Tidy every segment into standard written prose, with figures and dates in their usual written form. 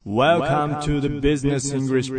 Welcome to the Business English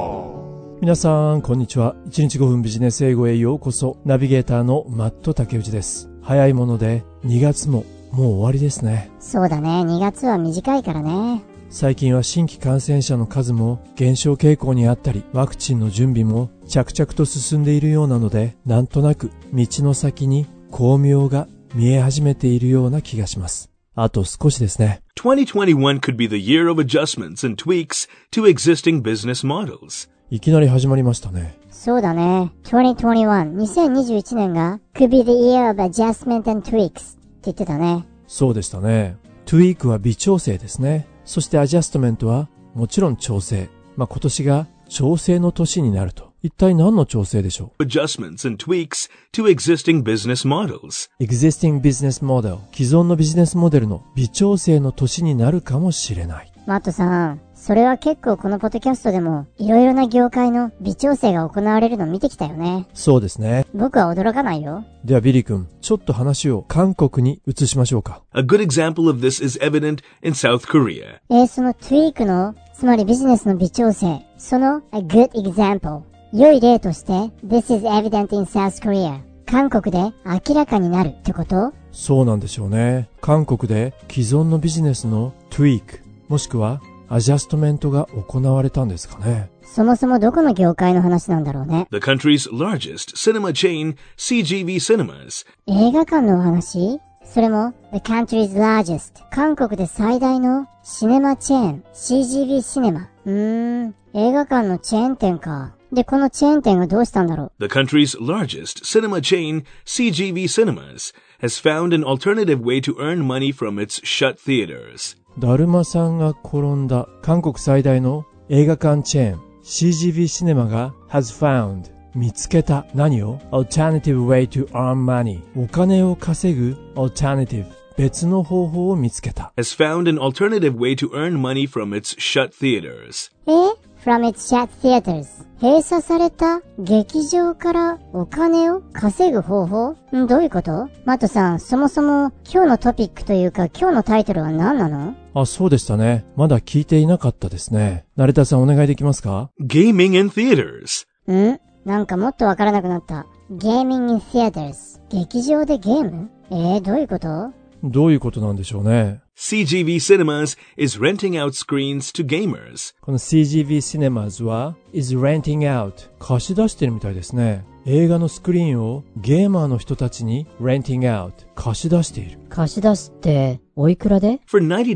Pro。 皆さんこんにちは。1日5分ビジネス英語へようこそ。ナビゲーターのマット竹内です。早いもので2月ももう終わりですね。 そうだね、2月は短いからね。 最近は新規感染者の数も減少傾向にあったり、ワクチンの準備も着々と進んでいるようなので、なんとなく道の先に光明が見え始めているような気がします。あと少しですね。 2021 could be the year of adjustments and tweaks to existing business models. いきなり始まりましたね。 そうだね。2021、2021年が could be the year of adjustment and tweaks って言ってたね。 そうでしたね。tweak は微調整ですね。そしてアジャストメントはもちろん調整。今年が調整の年になると。一体何の調整でしょう？ Adjustments and tweaks to existing business models. Existing business model。既存のビジネスモデルの微調整の年になるかもしれない。 マットさん、それは結構このポッドキャストでもいろいろな業界の微調整が行われるのを見てきたよね。 そうですね。 僕は驚かないよ。 ではビリー君、ちょっと話を韓国に移しましょうか。 A good example of this is evident in South Korea. その tweak の、つまりビジネスの微調整、その a good example。良い例として、This is evident in South Korea。韓国で明らかになるってこと？ そうなんでしょうね。韓国で既存のビジネスの tweak、もしくはアジャストメントが行われたんですかね。 そもそもどこの業界の話なんだろうね。 The country's largest cinema chain, CGV Cinemas. 映画館のお話？それも The country's largest。韓国で最大のシネマチェーン、CGV シネマ。映画館のチェーン店か。で、このチェーン店がどうしたんだろう。 The country's largest cinema chain, CGV Cinemas, has found an alternative way to earn money from its shut theaters. だるまさんが転んだ韓国最大の映画館チェーン CGV シネマが has found 見つけた何を alternative way to earn money お金を稼ぐ alternative 別の方法を見つけた has found an alternative way to earn money from its shut theaters. From its shut theaters。閉鎖された劇場からお金を稼ぐ方法？どういうこと？マットさん、そもそも今日のトピックというか今日のタイトルは何なの？ あ、そうでしたね。まだ聞いていなかったですね。成田さんお願いできますか？ Gaming in theaters. なんかもっとわからなくなった。Gaming in theaters。劇場でゲーム？どういうこと？ どういうことなんでしょうね。 CGV Cinemas is renting out screens to gamers. この CGV Cinemas は is renting out 貸し出してるみたいですね。映画のスクリーンをゲーマーの人たちに renting out 貸し出している。 貸し出すっておいくらで？ For $90,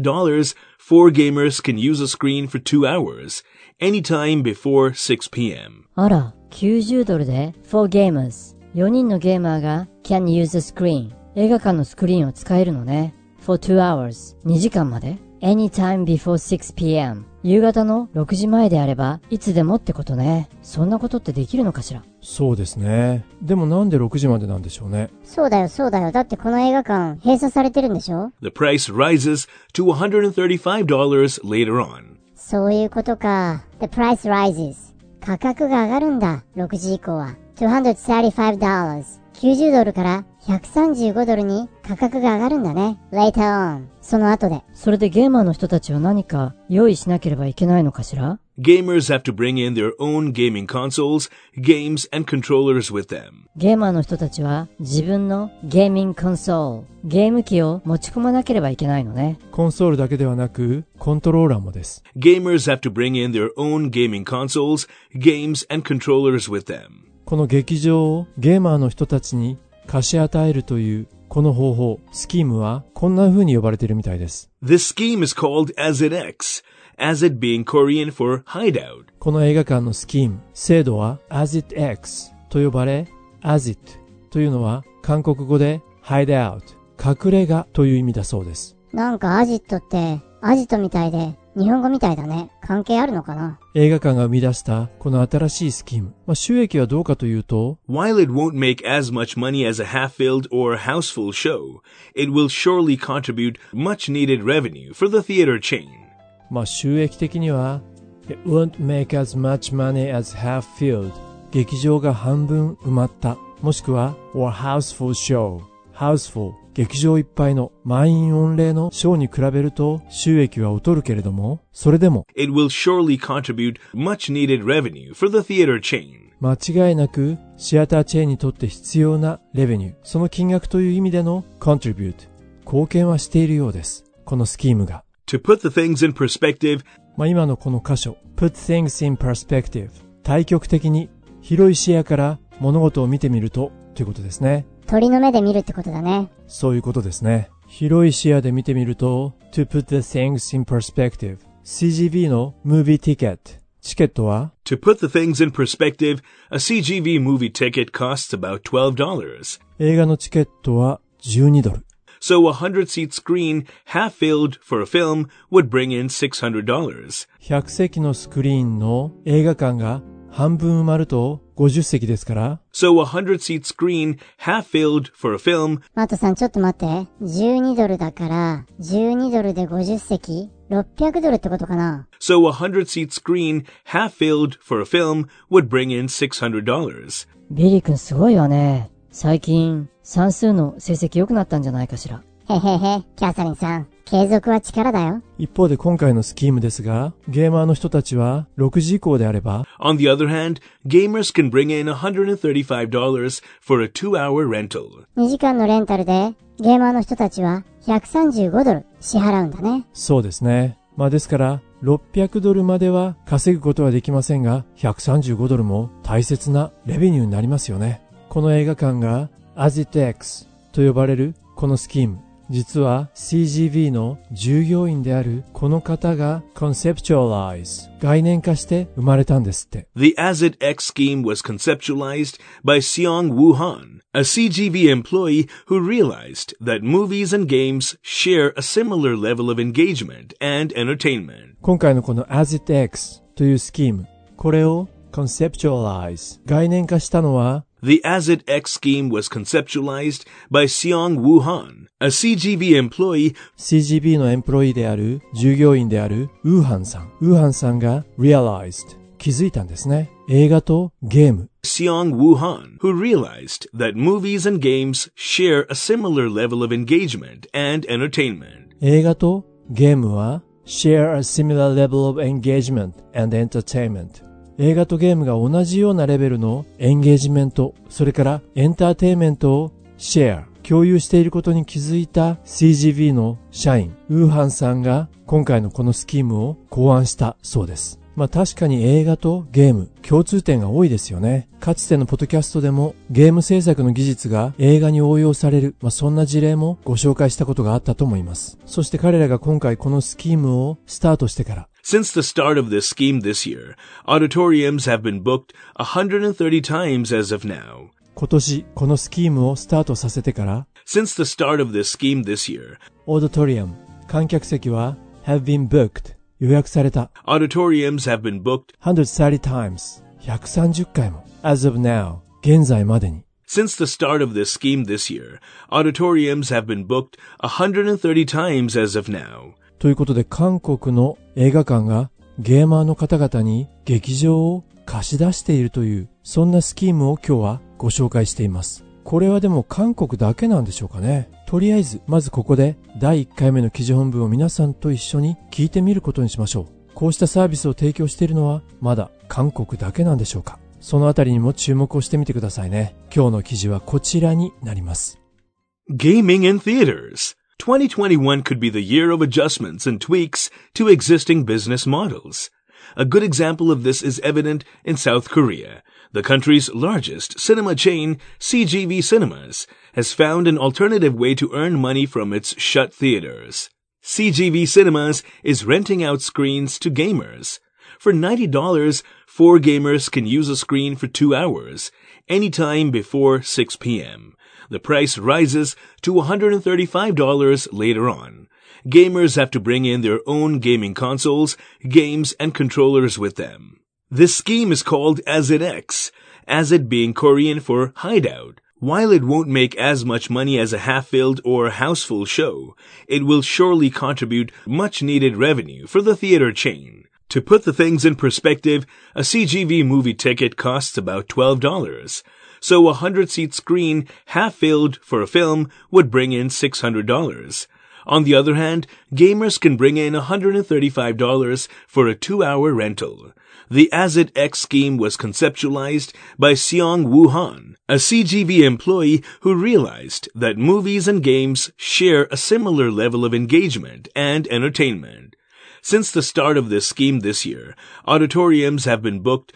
4 gamers can use a screen for 2 hours, anytime before 6 p.m. あら、$90で4 gamers。4人のゲーマーが can use a screen。映画館のスクリーンを使えるのね。for 2 hours。2時間まで。anytime before 6 p.m. 夕方の6時前であれば、いつでもってことね。そんなことってできるのかしら？ そうですね。でもなんで6時までなんでしょうね。 そうだよ。だってこの映画館閉鎖されてるんでしょ？ The price rises to $135 later on. そういうことか。The price rises。価格が上がるんだ。6時以降は。$235。$90から$135に価格が上がるんだね。later on。その後で。 それでゲーマーの人たちは何か用意しなければいけないのかしら？ Gamers have to bring in their own gaming consoles, games, and controllers with them. ゲーマーの人たちは自分のゲーミングコンソール、ゲーム機を持ち込まなければいけないのね。 コンソールだけではなく、コントローラーもです。 Gamers have to bring in their own gaming consoles, games, and controllers with them. この劇場をゲーマーの人たちに貸し与えるというこの方法、スキームはこんな風に呼ばれているみたいです。 This scheme is called ASIT-X, ASIT being Korean for hideout. この映画館のスキーム、制度は ASIT-X と呼ばれ、ASIT というのは韓国語で hideout、隠れ家という意味だそうです。 なんかアジットってアジトみたいで日本語みたいだね。関係あるのかな？ 映画館が生み出したこの新しいスキーム。収益はどうかというと、 While it won't make as much money as a half-filled or house-full show, it will surely contribute much-needed revenue for the theater chain. 収益的には It won't make as much money as half-filled 劇場が半分埋まったもしくは or houseful show houseful 劇場いっぱいの満員御礼のショーに比べると収益は劣るけれども、それでも It will surely contribute much needed revenue for the theater chain. 間違いなくシアターチェーンにとって必要なレベニュー、その金額という意味での contribute、貢献はしているようです。このスキームが。 To put the things in perspective, 今のこの箇所、put things in perspective、対極的に広い視野から物事を見てみるとということですね。 鳥の目で見るってことだね。 そういうことですね。広い視野で見てみると to put the things in perspective、 CGV の movie ticket、チケットは To put the things in perspective, a CGV movie ticket costs about $12. 映画のチケットは12ドル。 So a 100-seat screen, half filled for a film, would bring in $600. 100席のスクリーンの映画館が半分埋まると50席ですから、 So a 100-seat screen, half filled for a film, マトさんちょっと待って。12ドルだから、12ドルで50席 ?600 ドルってことかな。 so a 100-seat screen, half filled for a film, would bring in $600. ビリー君すごいわね。最近、算数の成績良くなったんじゃないかしら。 へへへ、キャサリンさん。継続は力だよ。 一方で今回のスキームですが、ゲーマーの人たちは6時以降であれば、 On the other hand, gamers can bring in $135 for a 2-hour rental. 2時間のレンタルで、ゲーマーの人たちは135ドル支払うんだね。 そうですね。ですから600ドルまでは稼ぐことはできませんが、135ドルも大切なレベニューになりますよね。この映画館が As It X と呼ばれるこのスキーム、実は CGV の従業員であるこの方が conceptualize 概念化して生まれたんですって。 The As It X scheme was conceptualized by Seong Woo-han, a CGV employee who realized that movies and games share a similar level of engagement and entertainment. 今回のこの As It X というスキーム、これを conceptualize 概念化したのは The As It X scheme was conceptualized by Seong Woo-han, a CGV employee CGV のエンプロイーである従業員であるウーハンさん。ウーハンさんが realized 気づいたんですね。映画とゲーム。 Seong Woo-han, who realized that movies and games share a similar level of engagement and entertainment. 映画とゲームは share a similar level of engagement and entertainment。映画とゲームが同じようなレベルのエンゲージメント、それからエンターテイメントをシェア、共有していることに気づいた CGV の社員、ウーハンさんが今回のこのスキームを考案したそうです。確かに映画とゲーム、共通点が多いですよね。かつてのポッドキャストでもゲーム制作の技術が映画に応用される、そんな事例もご紹介したことがあったと思います。そして彼らが今回このスキームをスタートしてから、 Since the start of this scheme this year, auditoriums have been booked 130 times as of now. 今年このスキームをスタートさせてから、 Since the start of this scheme this year, オーディトリアム、観客席は have been booked、予約された。 auditoriums have been booked 130 times、130回も。as of now、現在までに。 Since the start of this scheme this year, auditoriums have been booked 130 times as of now. ということで韓国の映画館がゲーマーの方々に劇場を貸し出しているという、そんなスキームを今日はご紹介しています。これはでも韓国だけなんでしょうかね。とりあえずまずここで第1回目の記事本文を皆さんと一緒に聞いてみることにしましょう。こうしたサービスを提供しているのはまだ韓国だけなんでしょうか。そのあたりにも注目をしてみてくださいね。今日の記事はこちらになります。 Gaming in theaters. 2021 could be the year of adjustments and tweaks to existing business models. A good example of this is evident in South Korea. The country's largest cinema chain, CGV Cinemas, has found an alternative way to earn money from its shut theaters. CGV Cinemas is renting out screens to gamers. For $90, 4 gamers can use a screen for 2 hours, anytime before 6 p.m. The price rises to $135 later on. Gamers have to bring in their own gaming consoles, games, and controllers with them. This scheme is called As It X, As It being Korean for hideout. While it won't make as much money as a half-filled or houseful show, it will surely contribute much-needed revenue for the theater chain. To put the things in perspective, a CGV movie ticket costs about $12. So a 100-seat screen half-filled for a film would bring in $600. On the other hand, gamers can bring in $135 for a 2-hour rental. The Azit X scheme was conceptualized by Seong Woo-han, a CGV employee who realized that movies and games share a similar level of engagement and entertainment. Since the start of this scheme this year, auditoriums have been booked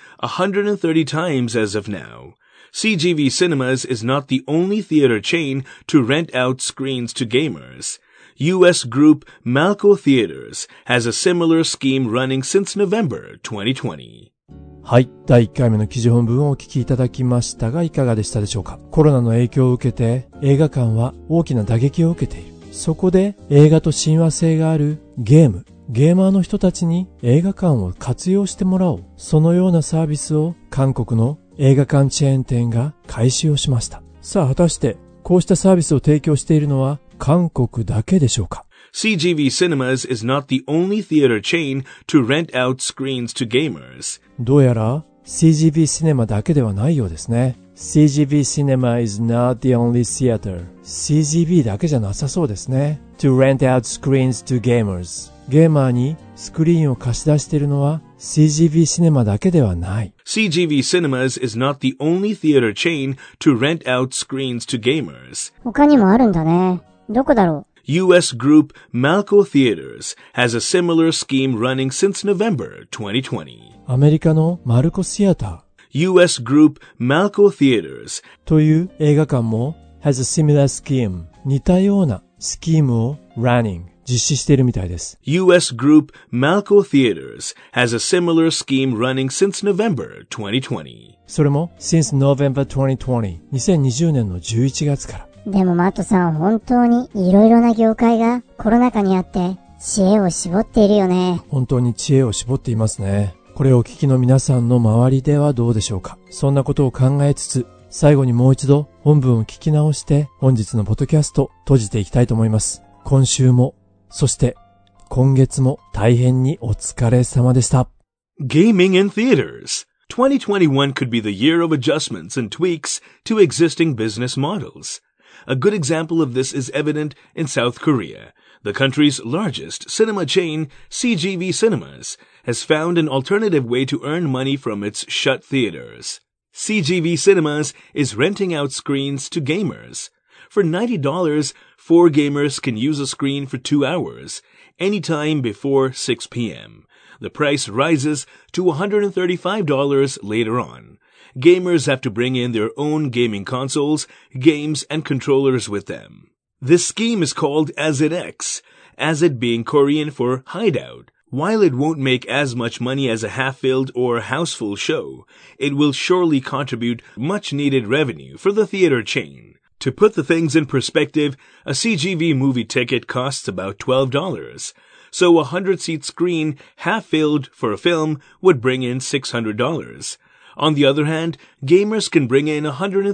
130 times as of now. CGV Cinemas is not the only theater chain to rent out screens to gamers. U.S. group Malco Theaters has a similar scheme running since November 2020. はい。第1回目の記事本文をお聞きいただきましたがいかがでしたでしょうか。コロナの影響を受けて映画館は大きな打撃を受けている。そこで映画と親和性があるゲーマーの人たちに映画館を活用してもらおう。そのようなサービスを韓国の映画館チェーン店が開始をしました。さあ果たしてこうしたサービスを提供しているのは韓国だけでしょうか。 CGV Cinemas is not the only theater chain to rent out screens to gamers. どうやら CGV シネマだけではないようですね。CGV Cinema is not the only theater. CGV だけじゃなさそうですね。To rent out screens to gamers. ゲーマーにスクリーンを貸し出しているのは CGV シネマだけではない。 CGV Cinemas is not the only theater chain to rent out screens to gamers. 他にもあるんだね。どこだろう。 U.S. group Malco Theaters has a similar scheme running since November 2020. アメリカのマルコシアター。 U.S. group Malco Theaters という映画館も has a similar scheme 似たようなスキームを running 実施しているみたいです。 U.S. group Malco Theaters has a similar scheme running since November 2020. それも since November 2020 2020年の11月から。 でもマットさん本当にいろいろな業界がコロナ禍にあって知恵を絞っているよね。 本当に知恵を絞っていますね。これをお聞きの皆さんの周りではどうでしょうか。そんなことを考えつつ、最後にもう一度本文を聞き直して本日のポッドキャスト閉じていきたいと思います。今週も、そして今月も大変にお疲れ様でした。 Gaming in theaters. 2021 could be the year of adjustments and tweaks to existing business models. A good example of this is evident in South Korea. The country's largest cinema chain, CGV Cinemas, has found an alternative way to earn money from its shut theaters. CGV Cinemas is renting out screens to gamers. For $90, 4 gamers can use a screen for 2 hours, anytime before 6 p.m. The price rises to $135 later on. Gamers have to bring in their own gaming consoles, games, and controllers with them. This scheme is called Azit X, Azit being Korean for hideout. While it won't make as much money as a half-filled or house-full show, it will surely contribute much-needed revenue for the theater chain. To put the things in perspective, a CGV movie ticket costs about $12. So a 100-seat screen half-filled for a film would bring in $600. On the other hand, gamers can bring in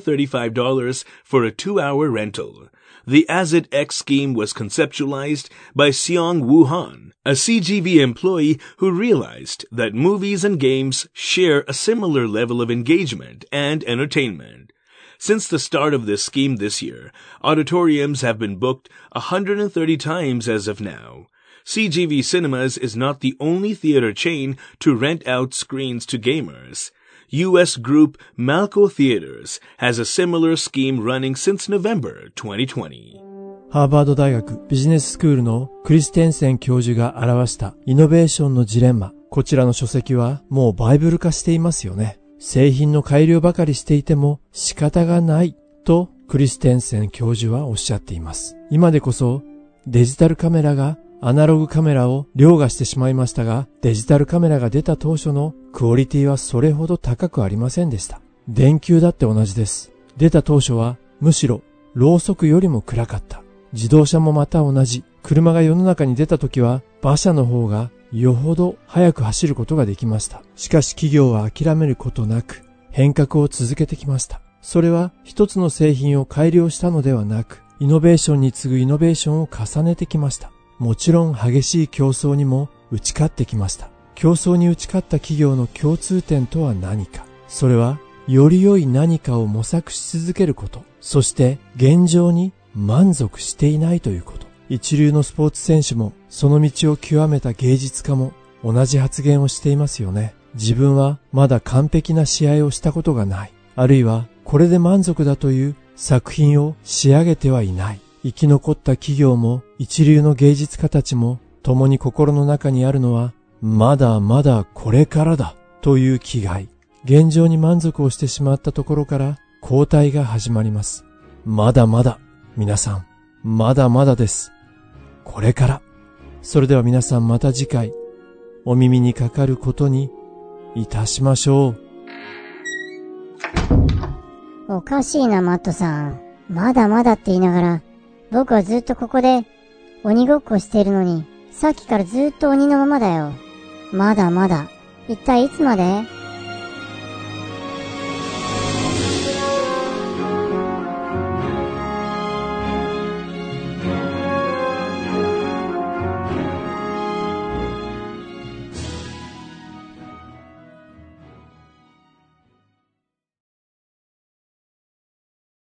$135 for a 2-hour rental. The Azit X scheme was conceptualized by Seong Woo-han, a CGV employee who realized that movies and games share a similar level of engagement and entertainment. Since the start of this scheme this year, auditoriums have been booked 130 times as of now. CGV Cinemas is not the only theater chain to rent out screens to gamers. U.S. group Malco Theaters has a similar scheme running since November 2020. ハーバード大学ビジネススクールのクリステンセン教授が表したイノベーションのジレンマ。こちらの書籍はもうバイブル化していますよね。製品の改良ばかりしていても仕方がないとクリステンセン教授はおっしゃっています。今でこそデジタルカメラがアナログカメラを凌駕してしまいましたが、デジタルカメラが出た当初のクオリティはそれほど高くありませんでした。電球だって同じです。出た当初はむしろろうそくよりも暗かった。自動車もまた同じ。車が世の中に出た時は馬車の方がよほど速く走ることができました。しかし企業は諦めることなく変革を続けてきました。それは一つの製品を改良したのではなく、イノベーションに次ぐイノベーションを重ねてきました。もちろん激しい競争にも打ち勝ってきました。競争に打ち勝った企業の共通点とは何か。それはより良い何かを模索し続けること、そして現状に満足していないということ。一流のスポーツ選手も、その道を極めた芸術家も同じ発言をしていますよね。自分はまだ完璧な試合をしたことがない。あるいはこれで満足だという作品を仕上げてはいない。生き残った企業も一流の芸術家たちも共に心の中にあるのは、まだまだこれからだという気概。現状に満足をしてしまったところから後退が始まります。まだまだ、皆さん、まだまだです。これから。それでは皆さんまた次回、お耳にかかることにいたしましょう。おかしいな、マットさん。まだまだって言いながら、僕はずっとここで鬼ごっこしているのに、さっきからずっと鬼のままだよ。まだまだ。一体いつまで